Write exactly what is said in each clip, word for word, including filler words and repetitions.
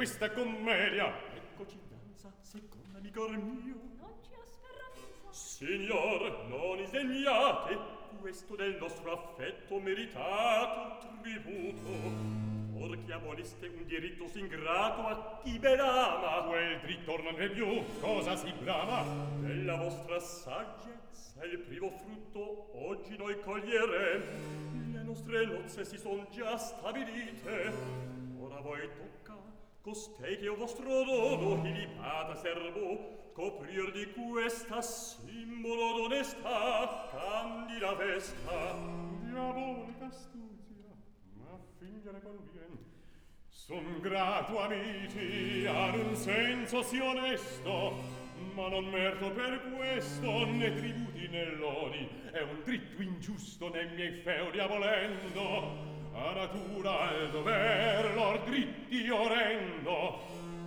questa commedia. Eccoci danza, seconda amico mio. Non c'è speranza. Signor, non isdegnate questo del nostro affetto meritato tributo. Or che aboliste un diritto s'ingrato a chi ben ama. Quel dritto non è più, cosa si brama? Della vostra saggezza il primo frutto oggi noi coglieremo. Le nostre nozze si son già stabilite. Ora voi tocca costei che o vostro dono ilibata serbo coprir di questa simbolo d'onestà candida vesta. Diabolica astuzia, ma fingere convien. Son grato amici ad un senso sì onesto, ma non merto per questo né tributi né lodi. È un dritto ingiusto nei miei feudi abolendo. A natura al dover lor dritti orrendo.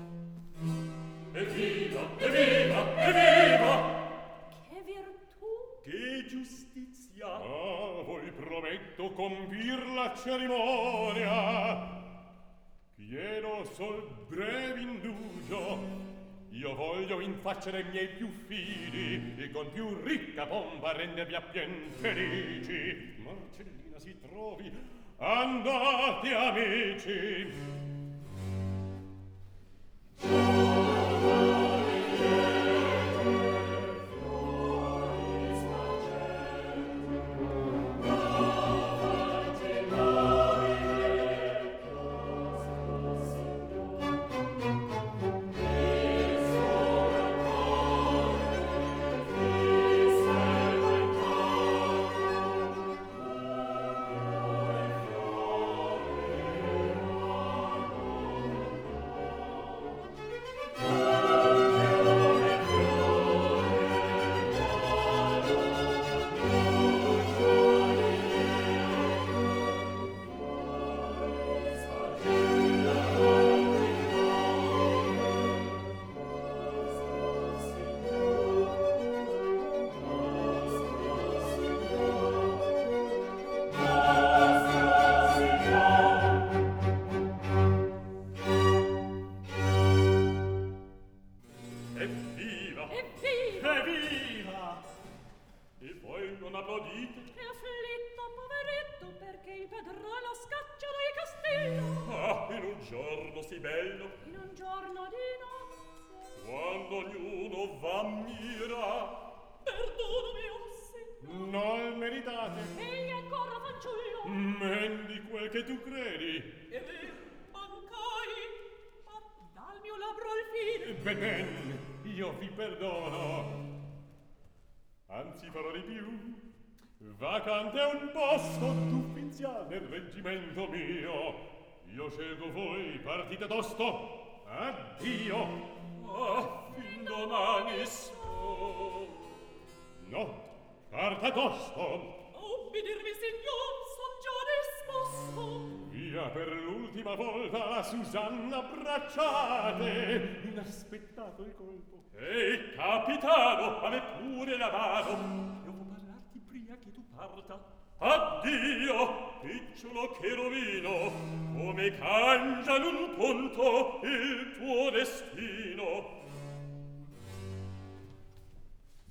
Evviva, evviva, evviva! Che virtù! Che giustizia! Ah, voi prometto compir la cerimonia. Chiedo sol breve indugio. Io voglio in faccia dei miei più fidi e con più ricca pompa rendervi appien felici. Marcellina si trovi. Andate amici. Vacante un posto d'ufficiale nel reggimento mio. Io scelgo voi, partite tosto. Addio. Ah, fin domani so. No, parta tosto. Ubbidirvi, signor, son già disposto. Via per l'ultima volta la Susanna abbracciate. Inaspettato il colpo. Ehi, capitano, a me pure la mano. Che tu parta. Addio, picciolo cherubino, come cangia in un punto il tuo destino.